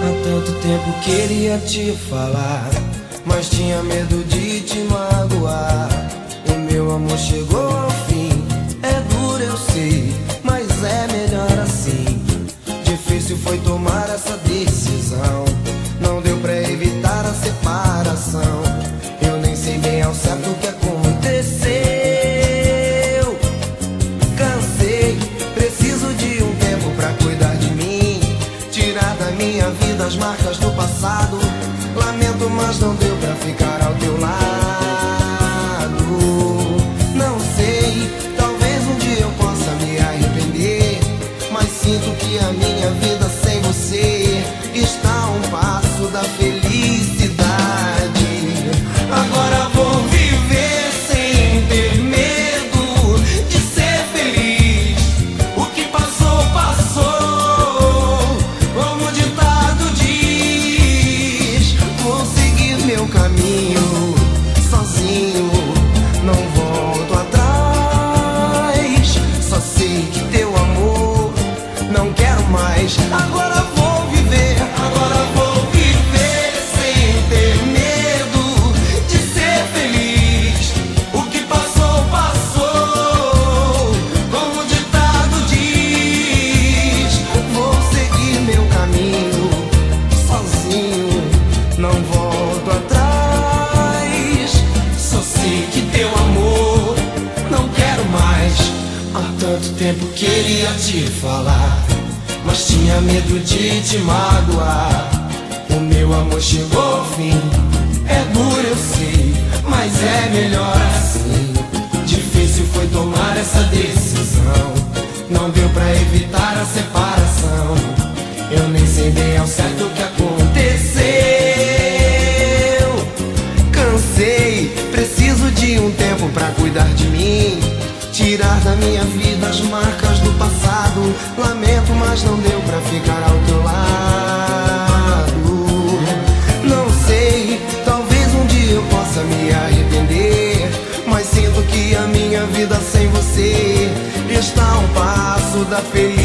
Há tanto tempo queria te falar, mas tinha medo de te magoar. O meu amor chegou ao fim. É duro, eu sei, mas é melhor assim. Difícil foi tomar essa decisão. Não deu pra evitar a separação. Eu nem sei bem ao certo o que aconteceu. Cansei, preciso de um tempo pra cuidar de mim, tirar da minha vida as marcas do passado. Lamento, mas não deu pra ficar ao teu lado. Não sei, talvez um dia eu possa me arrepender, mas sinto que a minha vida sem você está a um passo da felicidade. Agora vou viver sem ter medo de ser feliz. O que passou, passou, como o ditado diz. Vou seguir meu caminho sozinho, não volto atrás. Só sei que teu amor não quero mais. Agora vou viver, sem ter medo de ser feliz. O que passou, passou, como o ditado diz. Vou seguir meu caminho sozinho, não volto atrás. Só sei que teu amor não quero mais. Há tanto tempo queria te falar, mas tinha medo de te magoar. O meu amor chegou ao fim. É duro, eu sei, mas é melhor assim. Difícil foi tomar essa decisão. Não deu pra evitar a separação. Eu nem sei bem ao certo o que aconteceu. Cansei, preciso de um tempo pra cuidar de mim, tirar da minha vida as marcas do passado. Lamento, mas não deu pra ficar ao teu lado. Não sei, talvez um dia eu possa me arrepender, mas sinto que a minha vida sem você está a um passo da felicidade.